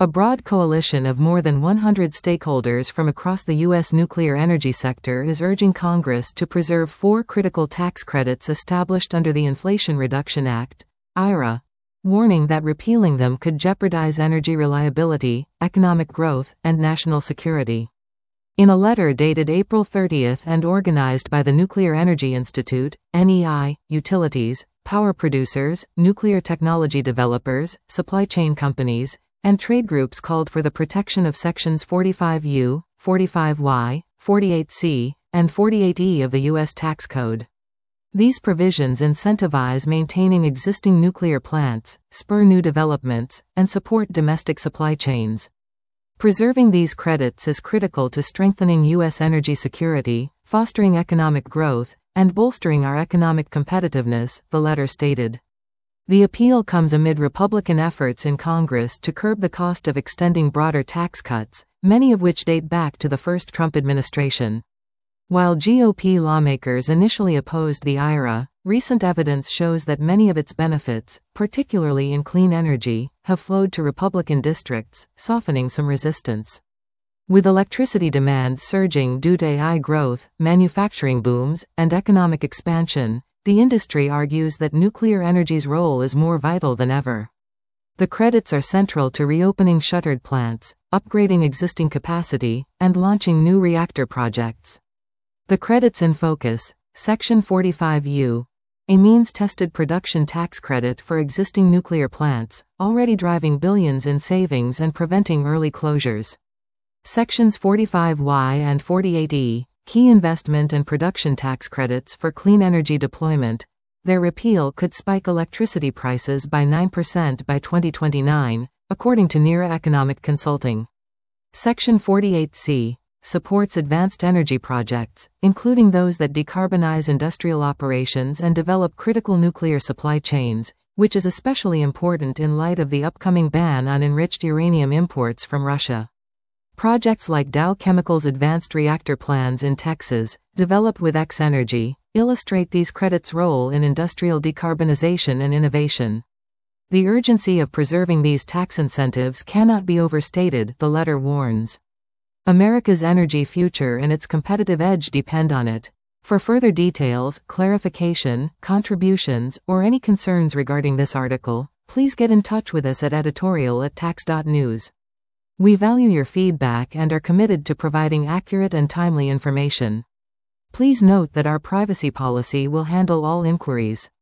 A broad coalition of more than 100 stakeholders from across the U.S. nuclear energy sector is urging Congress to preserve 4 critical tax credits established under the Inflation Reduction Act, IRA, warning that repealing them could jeopardize energy reliability, economic growth, and national security. In a letter dated April 30 and organized by the Nuclear Energy Institute, NEI, utilities, power producers, nuclear technology developers, supply chain companies, and trade groups called for the protection of Sections 45U, 45Y, 48C, and 48E of the U.S. Tax Code. These provisions incentivize maintaining existing nuclear plants, spur new developments, and support domestic supply chains. Preserving these credits is critical to strengthening U.S. energy security, fostering economic growth, and bolstering our economic competitiveness, the letter stated. The appeal comes amid Republican efforts in Congress to curb the cost of extending broader tax cuts, many of which date back to the first Trump administration. While GOP lawmakers initially opposed the IRA, recent evidence shows that many of its benefits, particularly in clean energy, have flowed to Republican districts, softening some resistance. With electricity demand surging due to AI growth, manufacturing booms, and economic expansion, the industry argues that nuclear energy's role is more vital than ever. The credits are central to reopening shuttered plants, upgrading existing capacity, and launching new reactor projects. The credits in focus: Section 45U, a means-tested production tax credit for existing nuclear plants, already driving billions in savings and preventing early closures. Sections 45Y and 48E, key investment and production tax credits for clean energy deployment. Their repeal could spike electricity prices by 9% by 2029, according to NERA Economic Consulting. Section 48C supports advanced energy projects, including those that decarbonize industrial operations and develop critical nuclear supply chains, which is especially important in light of the upcoming ban on enriched uranium imports from Russia. Projects like Dow Chemical's advanced reactor plans in Texas, developed with X-Energy, illustrate these credits' role in industrial decarbonization and innovation. The urgency of preserving these tax incentives cannot be overstated, the letter warns. America's energy future and its competitive edge depend on it. For further details, clarification, contributions, or any concerns regarding this article, please get in touch with us at editorial@tax.news. We value your feedback and are committed to providing accurate and timely information. Please note that our privacy policy will handle all inquiries.